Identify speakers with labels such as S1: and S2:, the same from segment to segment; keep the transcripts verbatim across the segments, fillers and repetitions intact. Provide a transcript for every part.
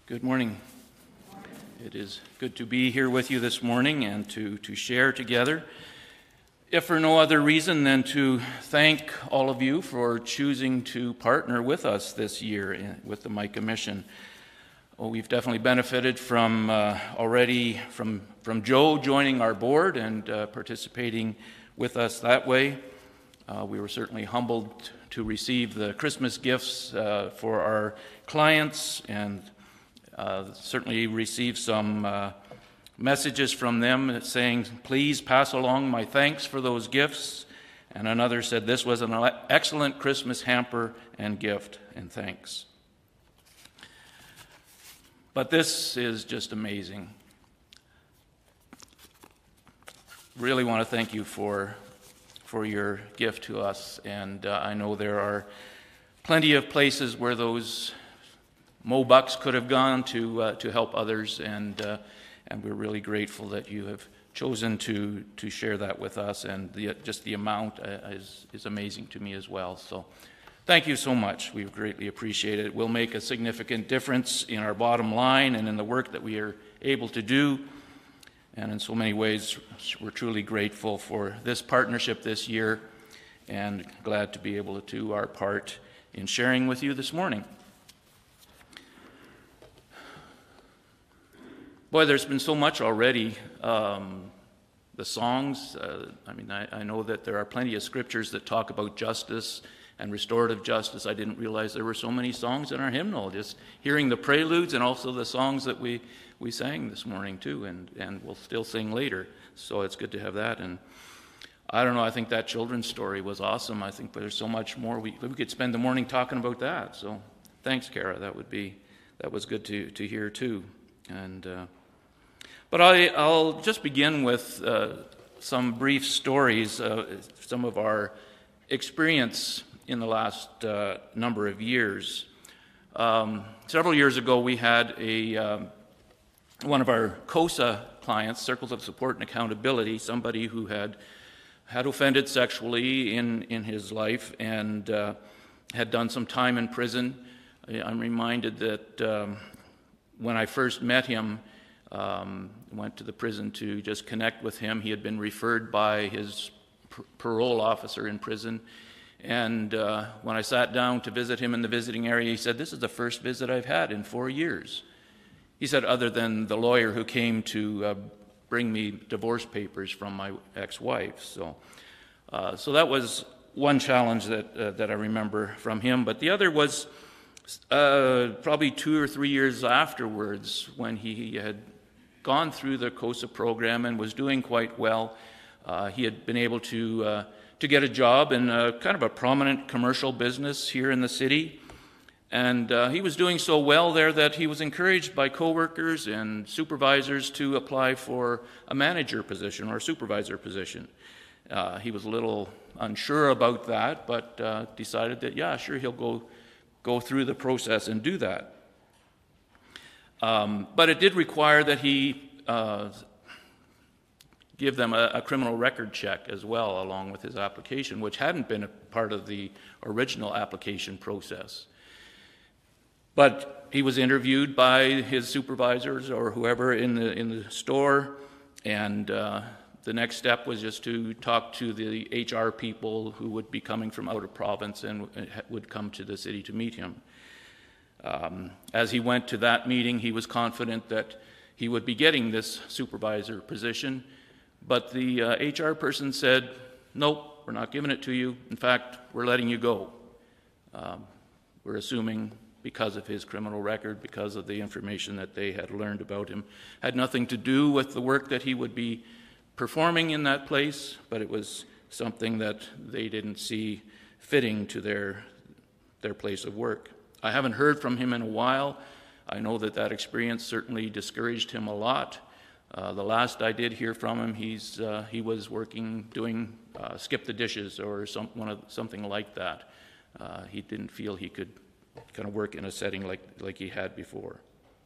S1: Good morning. It is good to be here with you this morning and to, to share together, if for no other reason than to thank all of you for choosing to partner with us this year in, with the Micah Mission. Well, we've definitely benefited from uh, already from, from Joe joining our board and uh, participating with us that way. Uh, we were certainly humbled to receive the Christmas gifts uh, for our clients, and Uh, certainly received some uh, messages from them saying, please pass along my thanks for those gifts. And another said, this was an excellent Christmas hamper and gift, and thanks. But this is just amazing. Really want to thank you for, for your gift to us. And uh, I know there are plenty of places where those Mo bucks could have gone to uh, to help others, and uh, and we're really grateful that you have chosen to to share that with us, and the, just the amount uh, is is amazing to me as well. So, thank you so much. We greatly appreciate it. It will make a significant difference in our bottom line and in the work that we are able to do. And in so many ways, we're truly grateful for this partnership this year, and glad to be able to do our part in sharing with you this morning. Boy, there's been so much already. Um, the songs, uh, I mean, I, I know that there are plenty of scriptures that talk about justice and restorative justice. I didn't realize there were so many songs in our hymnal, just hearing the preludes and also the songs that we, we sang this morning too, and, and we'll still sing later. So it's good to have that. And I don't know, I think that children's story was awesome. I think there's so much more. We, we could spend the morning talking about that. So thanks, Kara. That would be, that was good to, to hear too. And, uh, But I, I'll just begin with uh, some brief stories, uh, some of our experience in the last uh, number of years. Um, several years ago, we had a um, one of our COSA clients, Circles of Support and Accountability, somebody who had had offended sexually in, in his life and uh, had done some time in prison. I'm reminded that um, when I first met him, Um, went to the prison to just connect with him. He had been referred by his p- parole officer in prison. And uh, when I sat down to visit him in the visiting area, he said, this is the first visit I've had in four years. He said, other than the lawyer who came to uh, bring me divorce papers from my ex-wife. So uh, so that was one challenge that, uh, that I remember from him. But the other was uh, probably two or three years afterwards, when he had gone through the COSA program and was doing quite well. Uh, he had been able to uh, to get a job in a, kind of a prominent commercial business here in the city. And uh, he was doing so well there that he was encouraged by coworkers and supervisors to apply for a manager position or a supervisor position. Uh, he was a little unsure about that, but uh, decided that, yeah, sure, he'll go, go through the process and do that. Um, but it did require that he uh, give them a, a criminal record check as well, along with his application, which hadn't been a part of the original application process. But he was interviewed by his supervisors or whoever in the in the store, and uh, the next step was just to talk to the H R people who would be coming from out of province and would come to the city to meet him. Um, as he went to that meeting, he was confident that he would be getting this supervisor position, but the uh, H R person said, nope, we're not giving it to you. In fact, we're letting you go. Um, we're assuming because of his criminal record, because of the information that they had learned about him, had nothing to do with the work that he would be performing in that place, but it was something that they didn't see fitting to their their place of work. I haven't heard from him in a while. I know that that experience certainly discouraged him a lot. Uh, the last I did hear from him, he's uh, he was working, doing uh, skip the dishes or some, one of, something like that. Uh, he didn't feel he could kind of work in a setting like, like he had before.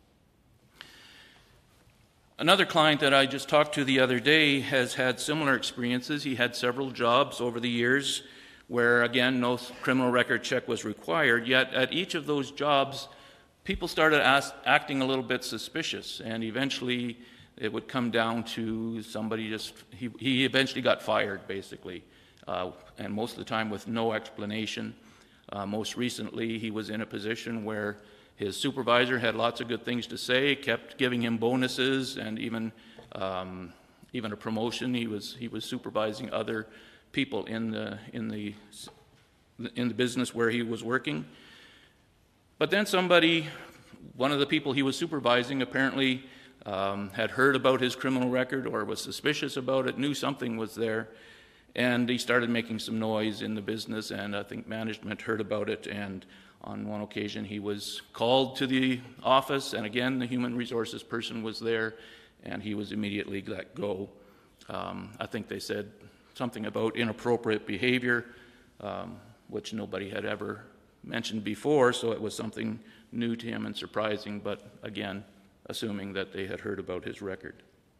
S1: Another client that I just talked to the other day has had similar experiences. He had several jobs over the years where, again, no criminal record check was required, yet at each of those jobs, people started ask, acting a little bit suspicious, and eventually it would come down to somebody just, he, he eventually got fired, basically, uh, and most of the time with no explanation. Uh, most recently, he was in a position where his supervisor had lots of good things to say, kept giving him bonuses, and even um, even a promotion. He was he was supervising other people in the in the in the business where he was working. But then somebody, one of the people he was supervising, apparently um, had heard about his criminal record or was suspicious about it, knew something was there, and he started making some noise in the business, and I think management heard about it, and on one occasion he was called to the office, and again the human resources person was there, and he was immediately let go. Um, I think they said something about inappropriate behavior, um, which nobody had ever mentioned before, so it was something new to him and surprising, but again, assuming that they had heard about his record.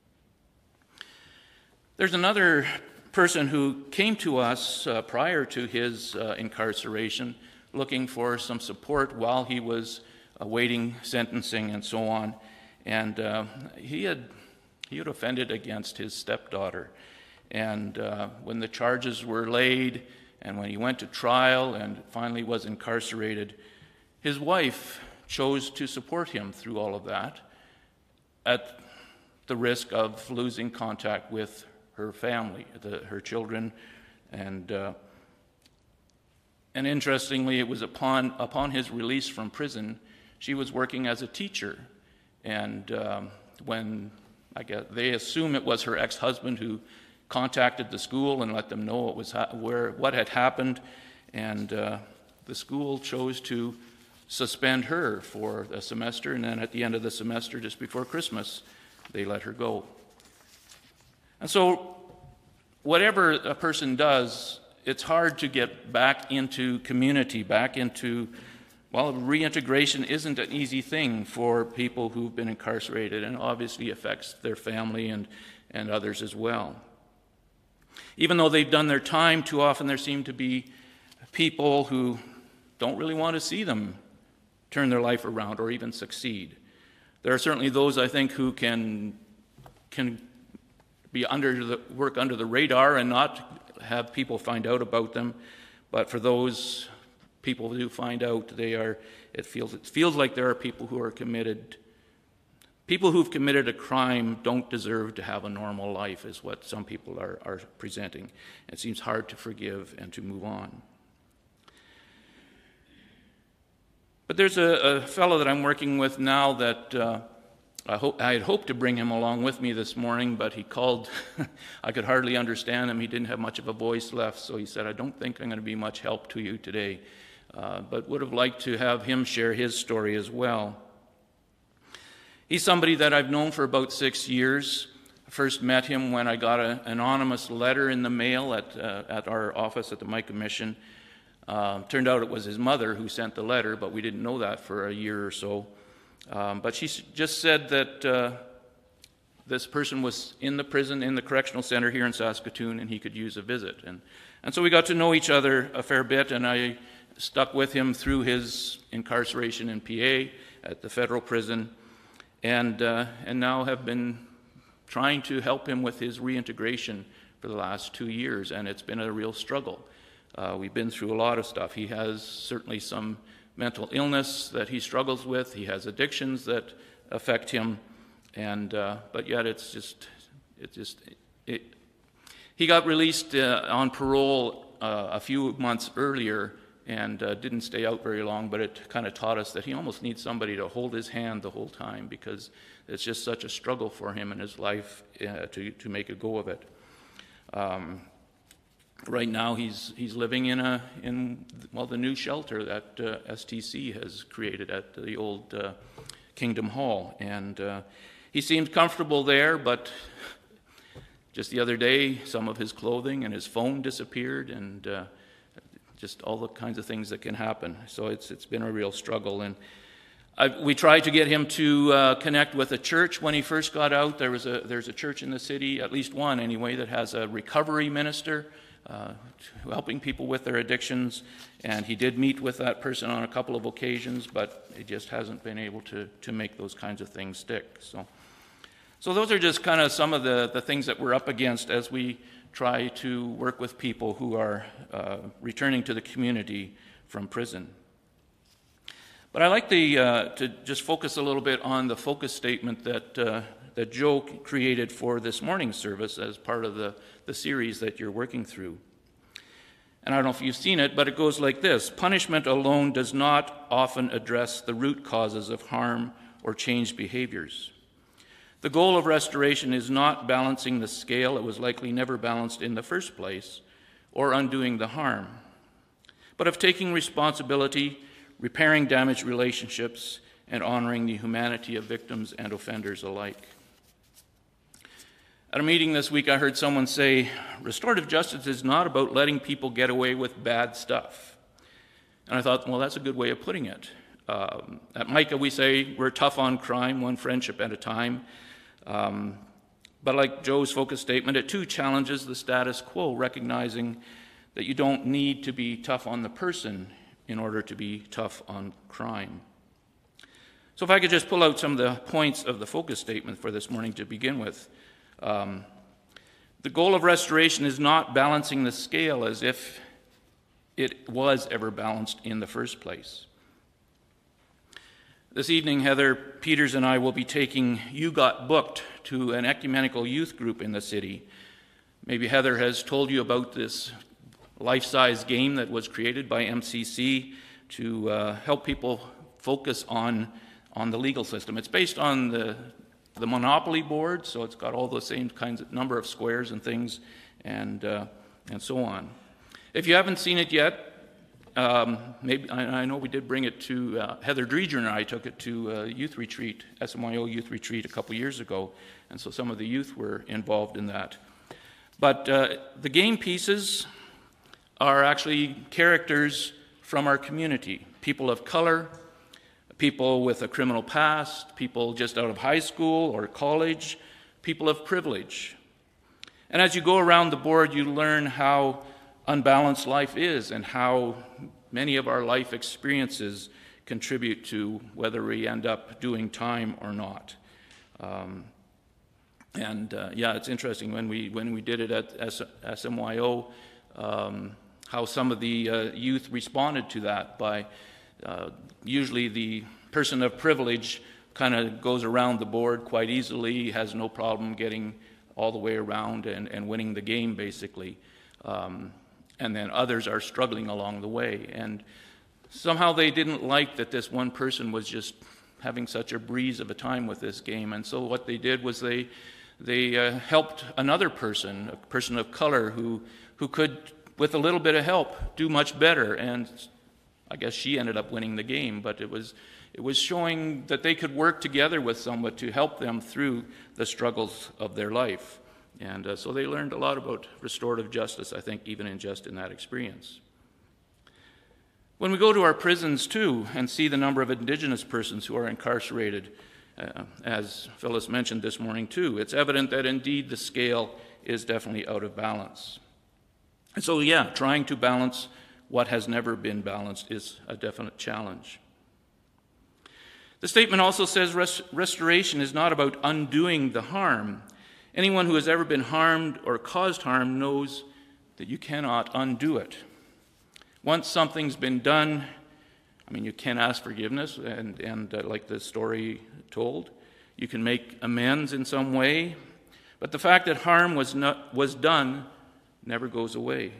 S1: There's another person who came to us uh, prior to his uh, incarceration looking for some support while he was awaiting sentencing and so on. And uh, he had he had offended against his stepdaughter. And uh, when the charges were laid and when he went to trial and finally was incarcerated, his wife chose to support him through all of that at the risk of losing contact with her family, the, her children, and uh, and interestingly, it was upon upon his release from prison, she was working as a teacher, and um, when I guess they assume it was her ex-husband who contacted the school and let them know what was ha- where what had happened, and uh, the school chose to suspend her for a semester, and then at the end of the semester, just before Christmas, they let her go. And so, whatever a person does, it's hard to get back into community, back into, well, reintegration isn't an easy thing for people who've been incarcerated, and obviously affects their family and, and others as well. Even though they've done their time, too often there seem to be people who don't really want to see them turn their life around or even succeed. There are certainly those, I think, who can can be under the work under the radar and not have people find out about them. But for those people who do find out, they are it feels it feels like there are people who are committed. People who've committed a crime don't deserve to have a normal life, is what some people are, are presenting. It seems hard to forgive and to move on. But there's a, a fellow that I'm working with now that uh, I, hope, I had hoped to bring him along with me this morning, but he called. I could hardly understand him. He didn't have much of a voice left, so he said, I don't think I'm going to be much help to you today, uh, but would have liked to have him share his story as well. He's somebody that I've known for about six years. I first met him when I got a, an anonymous letter in the mail at, uh, at our office at the Micah Mission. Uh, turned out it was his mother who sent the letter, but we didn't know that for a year or so. Um, but she just said that uh, this person was in the prison, in the correctional center here in Saskatoon, and he could use a visit. And, and so we got to know each other a fair bit, and I stuck with him through his incarceration in P A at the federal prison, and, uh, and now have been trying to help him with his reintegration for the last two years, and it's been a real struggle. Uh, we've been through a lot of stuff. He has certainly some mental illness that he struggles with. He has addictions that affect him, and uh, but yet it's just, it just, it, he got released uh, on parole uh, a few months earlier and uh, didn't stay out very long. But it kind of taught us that he almost needs somebody to hold his hand the whole time, because it's just such a struggle for him in his life uh, to to make a go of it. Um, Right now, he's he's living in a in well the new shelter that uh, S T C has created at the old uh, Kingdom Hall, and uh, he seems comfortable there. But just the other day, some of his clothing and his phone disappeared, and uh, just all the kinds of things that can happen. So it's it's been a real struggle, and I, we tried to get him to uh, connect with a church when he first got out. There was a there's a church in the city, at least one anyway, that has a recovery minister. uh, helping people with their addictions, and he did meet with that person on a couple of occasions, but he just hasn't been able to, to make those kinds of things stick. So, so those are just kind of some of the, the things that we're up against as we try to work with people who are uh, returning to the community from prison. But I'd like the, uh, to just focus a little bit on the focus statement that uh, that Joe created for this morning's service as part of the, the series that you're working through. And I don't know if you've seen it, but it goes like this: punishment alone does not often address the root causes of harm or changed behaviors. The goal of restoration is not balancing the scale, it was likely never balanced in the first place, or undoing the harm, but of taking responsibility, repairing damaged relationships, and honoring the humanity of victims and offenders alike. At a meeting this week, I heard someone say, restorative justice is not about letting people get away with bad stuff. And I thought, well, that's a good way of putting it. Um, at Micah, we say we're tough on crime, one friendship at a time. Um, but like Joe's focus statement, it too challenges the status quo, recognizing that you don't need to be tough on the person in order to be tough on crime. So if I could just pull out some of the points of the focus statement for this morning to begin with. Um, the goal of restoration is not balancing the scale as if it was ever balanced in the first place. This evening, Heather Peters and I will be taking You Got Booked to an ecumenical youth group in the city. Maybe Heather has told you about this life-size game that was created by M C C to uh, help people focus on, on the legal system. It's based on the the Monopoly board, so it's got all the same kinds of number of squares and things, and uh, and so on. If you haven't seen it yet, um, maybe I, I know we did bring it to uh, Heather Dreger and I took it to a youth retreat, S M Y O youth retreat a couple years ago, and so some of the youth were involved in that. But uh, the game pieces are actually characters from our community, people of color, people with a criminal past, people just out of high school or college, people of privilege. And as you go around the board, you learn how unbalanced life is and how many of our life experiences contribute to whether we end up doing time or not. Um, and uh, yeah, it's interesting when we when we did it at S M Y O, um, how some of the uh, youth responded to that by Uh, usually the person of privilege kind of goes around the board quite easily, has no problem getting all the way around and, and winning the game, basically. Um, and then others are struggling along the way. And somehow they didn't like that this one person was just having such a breeze of a time with this game. And so what they did was they they uh, helped another person, a person of color, who who could, with a little bit of help, do much better. And I guess she ended up winning the game, but it was it was showing that they could work together with someone to help them through the struggles of their life. And uh, so they learned a lot about restorative justice, I think, even in just in that experience. When we go to our prisons, too, and see the number of Indigenous persons who are incarcerated, uh, as Phyllis mentioned this morning, too, it's evident that indeed the scale is definitely out of balance. And so, yeah, trying to balance what has never been balanced is a definite challenge. The statement also says rest- restoration is not about undoing the harm. Anyone who has ever been harmed or caused harm knows that you cannot undo it. Once something's been done, I mean, you can ask forgiveness, and, and uh, like the story told, you can make amends in some way, but the fact that harm was not, was done never goes away.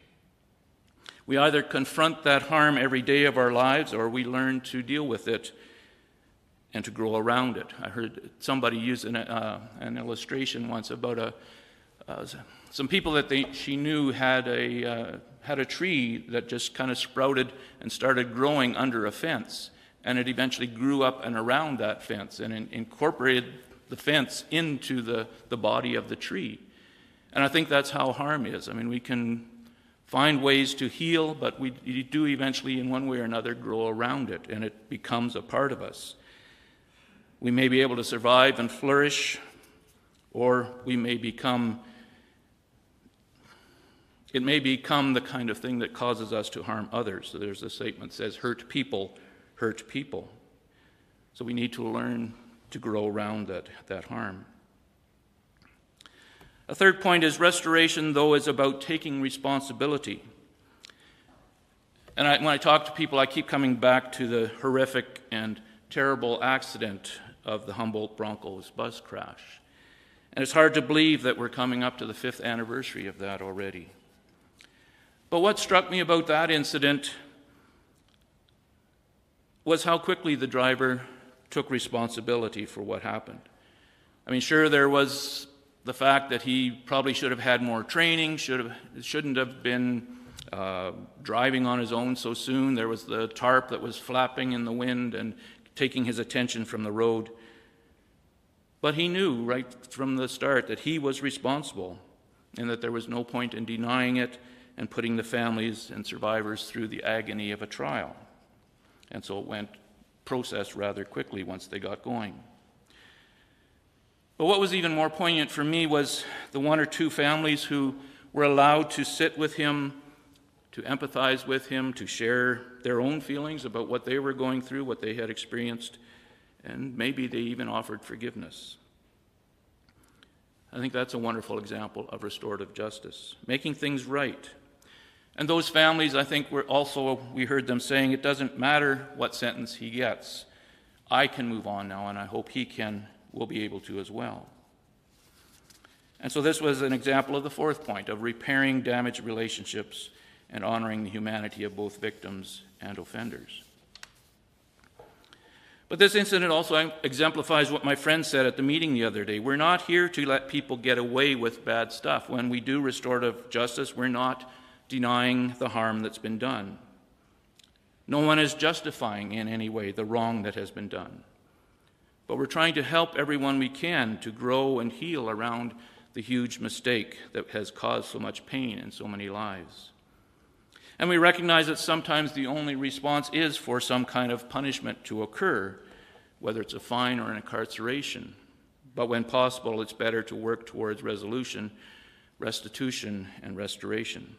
S1: We either confront that harm every day of our lives, or we learn to deal with it and to grow around it. I heard somebody use an, uh, an illustration once about a uh, some people that they, she knew had a uh, had a tree that just kind of sprouted and started growing under a fence, and it eventually grew up and around that fence and in, incorporated the fence into the, the body of the tree. And I think that's how harm is. I mean, we can find ways to heal, but we do eventually, in one way or another, grow around it, and it becomes a part of us. We may be able to survive and flourish, or we may become it may become the kind of thing that causes us to harm others. So there's a statement that says, hurt people, hurt people. So we need to learn to grow around that, that harm. A third point is restoration, though, is about taking responsibility. And I, when I talk to people, I keep coming back to the horrific and terrible accident of the Humboldt Broncos bus crash. And it's hard to believe that we're coming up to the fifth anniversary of that already. But what struck me about that incident was how quickly the driver took responsibility for what happened. I mean, sure, there was the fact that he probably should have had more training, should have, shouldn't have been uh, driving on his own so soon. There was the tarp that was flapping in the wind and taking his attention from the road. But he knew right from the start that he was responsible and that there was no point in denying it and putting the families and survivors through the agony of a trial. And so it went processed rather quickly once they got going. But what was even more poignant for me was the one or two families who were allowed to sit with him, to empathize with him, to share their own feelings about what they were going through, what they had experienced, and maybe they even offered forgiveness. I think that's a wonderful example of restorative justice, making things right. And those families, I think, were also, we heard them saying, it doesn't matter what sentence he gets. I can move on now, and I hope he can, will be able to as well. And so this was an example of the fourth point, of repairing damaged relationships and honoring the humanity of both victims and offenders. But this incident also exemplifies what my friend said at the meeting the other day. We're not here to let people get away with bad stuff. When we do restorative justice, we're not denying the harm that's been done. No one is justifying in any way the wrong that has been done. But we're trying to help everyone we can to grow and heal around the huge mistake that has caused so much pain in so many lives. And we recognize that sometimes the only response is for some kind of punishment to occur, whether it's a fine or an incarceration. But when possible, it's better to work towards resolution, restitution, and restoration.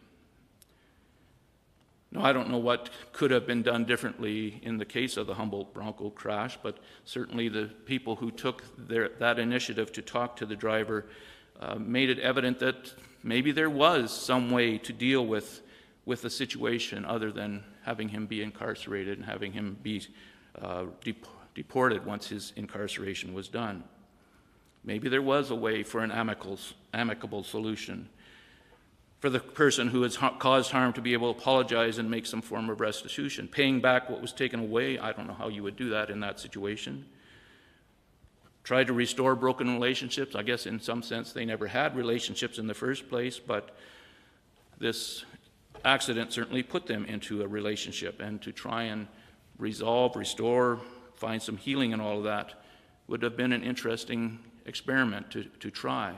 S1: Now, I don't know what could have been done differently in the case of the Humboldt Bronco crash, but certainly the people who took their, that initiative to talk to the driver uh, made it evident that maybe there was some way to deal with, with the situation other than having him be incarcerated and having him be uh, dep- deported once his incarceration was done. Maybe there was a way for an amicable, amicable solution for the person who has ha- caused harm to be able to apologize and make some form of restitution. Paying back what was taken away, I don't know how you would do that in that situation. Try to restore broken relationships. I guess in some sense they never had relationships in the first place, but this accident certainly put them into a relationship, and to try and resolve, restore, find some healing in all of that would have been an interesting experiment to, to try.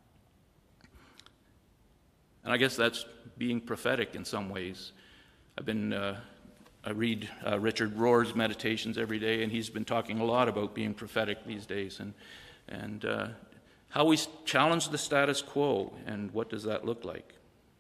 S1: And I guess that's being prophetic in some ways. I've been, uh, I read uh, Richard Rohr's meditations every day, and he's been talking a lot about being prophetic these days, and, and uh, how we challenge the status quo, and what does that look like.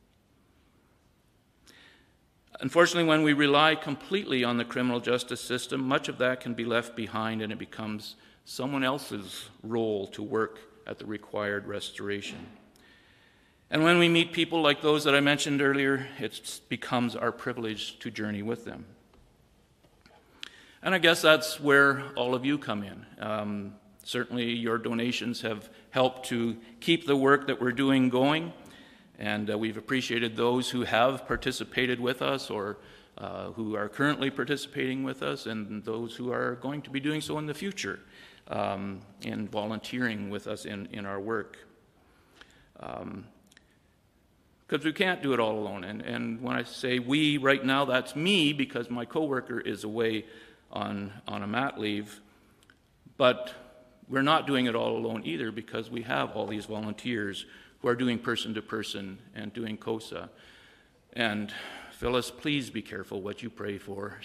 S1: Unfortunately, when we rely completely on the criminal justice system, much of that can be left behind, and it becomes someone else's role to work at the required restoration. And when we meet people like those that I mentioned earlier, it becomes our privilege to journey with them. And I guess that's where all of you come in. Um, certainly your donations have helped to keep the work that we're doing going, and uh, we've appreciated those who have participated with us, or uh, who are currently participating with us, and those who are going to be doing so in the future, um, in volunteering with us in, in our work. Um, Because we can't do it all alone. And, and when I say we right now, that's me, because my coworker is away on, on a mat leave. But we're not doing it all alone either, because we have all these volunteers who are doing person-to-person and doing COSA. And Phyllis, please be careful what you pray for.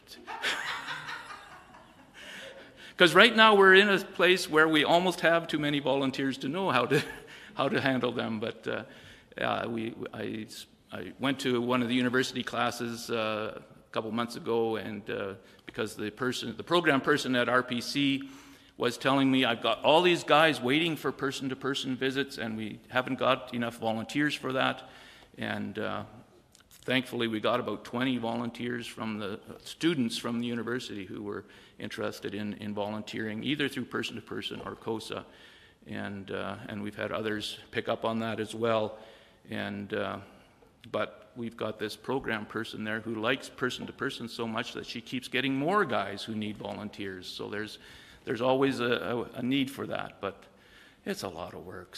S1: Because right now we're in a place where we almost have too many volunteers to know how to, how to handle them. But uh, Uh, we, I I went to one of the university classes uh, a couple months ago, and uh, because the person, the program person at R P C was telling me, I've got all these guys waiting for person-to-person visits, and we haven't got enough volunteers for that. And uh, thankfully, we got about twenty volunteers from the students from the university who were interested in, in volunteering, either through person-to-person or COSA. And uh, and we've had others pick up on that as well. And uh, but we've got this program person there who likes person-to-person so much that she keeps getting more guys who need volunteers. So there's there's always a, a, a need for that, but it's a lot of work.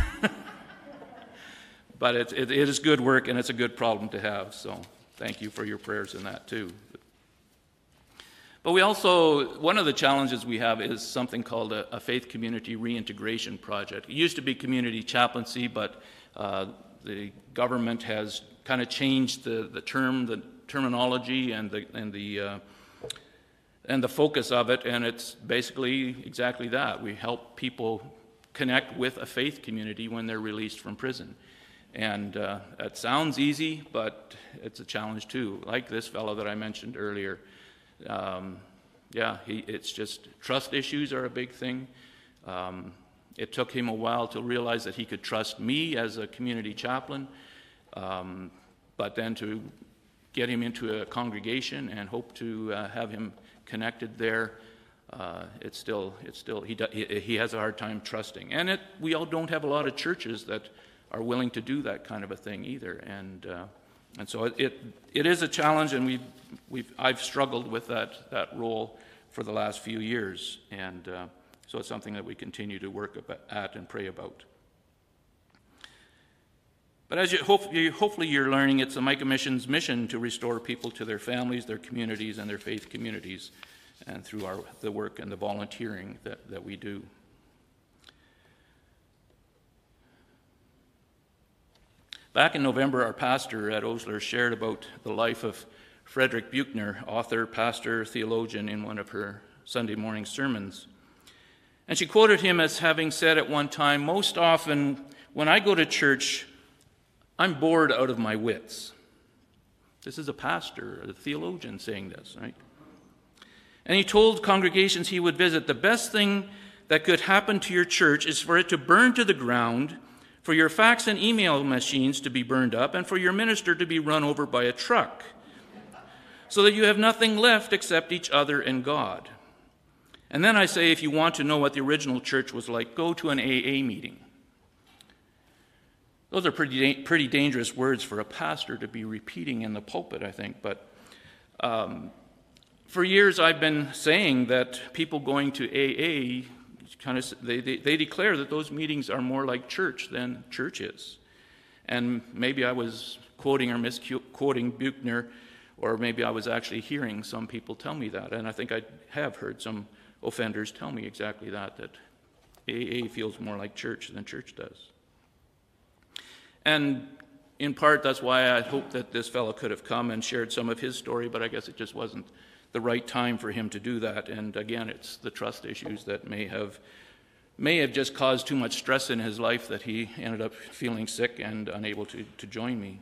S1: But it, it, it is good work, and it's a good problem to have. So thank you for your prayers in that too. But we also, one of the challenges we have is something called a, a faith community reintegration project. It used to be community chaplaincy, but uh, the government has kind of changed the, the term, the terminology, and the and the uh, and the focus of it. And it's basically exactly that. We help people connect with a faith community when they're released from prison. And uh, it sounds easy, but it's a challenge too. Like this fellow that I mentioned earlier. Um, yeah, he, it's just trust issues are a big thing. Um, it took him a while to realize that he could trust me as a community chaplain, um, but then to get him into a congregation and hope to uh, have him connected there, uh, it's still, it's still he, he he has a hard time trusting. And it, we all don't have a lot of churches that are willing to do that kind of a thing either. And uh, And so it, it it is a challenge, and we've we've I've struggled with that that role for the last few years, and uh, so it's something that we continue to work at and pray about. But as you, hope, you hopefully you're learning, it's the Micah Mission's mission to restore people to their families, their communities, and their faith communities, and through our the work and the volunteering that, that we do. Back in November, our pastor at Osler shared about the life of Frederick Buechner, author, pastor, theologian, in one of her Sunday morning sermons. And she quoted him as having said at one time, "Most often when I go to church, I'm bored out of my wits." This is a pastor, a theologian saying this, right? And he told congregations he would visit, the best thing that could happen to your church is for it to burn to the ground, for your fax and email machines to be burned up, and for your minister to be run over by a truck, so that you have nothing left except each other and God. And then I say, if you want to know what the original church was like, go to an A A meeting. Those are pretty pretty dangerous words for a pastor to be repeating in the pulpit, I think. But um, for years I've been saying that people going to A A kind of they, they they declare that those meetings are more like church than church is. And maybe I was quoting or misquoting Buechner, or maybe I was actually hearing some people tell me that. And I think I have heard some offenders tell me exactly that, that A A feels more like church than church does. And in part, that's why I hoped that this fellow could have come and shared some of his story, but I guess it just wasn't the right time for him to do that. And again, it's the trust issues that may have may have just caused too much stress in his life that he ended up feeling sick and unable to, to join me.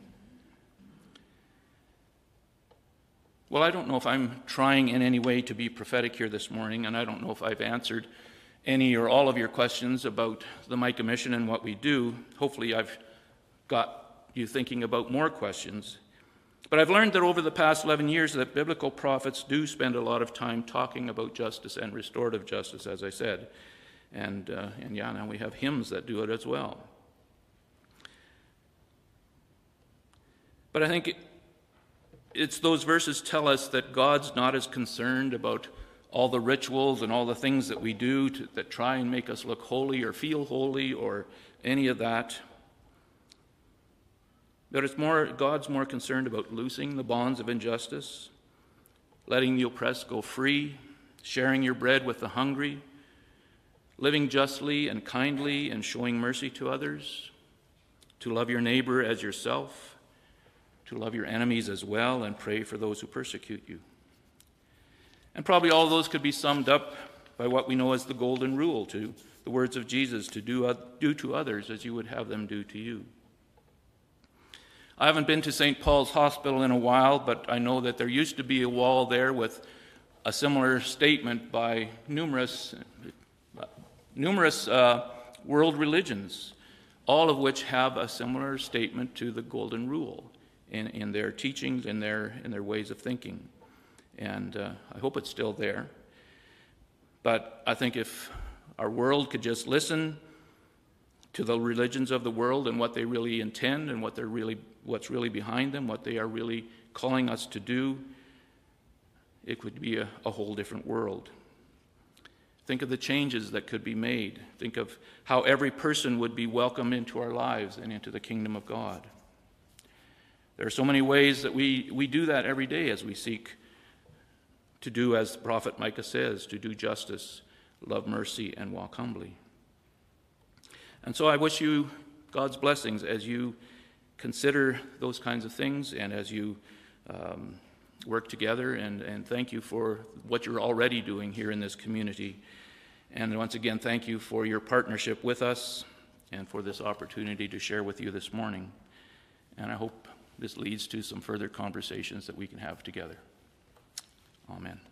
S1: Well, I don't know if I'm trying in any way to be prophetic here this morning, and I don't know if I've answered any or all of your questions about the Micah Mission and what we do. Hopefully I've got you thinking about more questions. But I've learned that over the past eleven years that biblical prophets do spend a lot of time talking about justice and restorative justice, as I said. And, uh, and yeah, now we have hymns that do it as well. But I think it, it's those verses tell us that God's not as concerned about all the rituals and all the things that we do to, that try and make us look holy or feel holy or any of that. That it's more, God's more concerned about loosing the bonds of injustice, letting the oppressed go free, sharing your bread with the hungry, living justly and kindly and showing mercy to others, to love your neighbor as yourself, to love your enemies as well, and pray for those who persecute you. And probably all those could be summed up by what we know as the golden rule, to the words of Jesus, to do, do to others as you would have them do to you. I haven't been to Saint Paul's Hospital in a while, but I know that there used to be a wall there with a similar statement by numerous, numerous uh, world religions, all of which have a similar statement to the Golden Rule in, in their teachings, in their, in their ways of thinking. And uh, I hope it's still there. But I think if our world could just listen to the religions of the world and what they really intend and what they're really, what's really behind them, what they are really calling us to do, it could be a, a whole different world. Think of the changes that could be made. Think of how every person would be welcome into our lives and into the kingdom of God. There are so many ways that we, we do that every day as we seek to do as the prophet Micah says, to do justice, love mercy, and walk humbly. And so I wish you God's blessings as you consider those kinds of things and as you um, work together, and, and thank you for what you're already doing here in this community. And once again, thank you for your partnership with us and for this opportunity to share with you this morning. And I hope this leads to some further conversations that we can have together. Amen.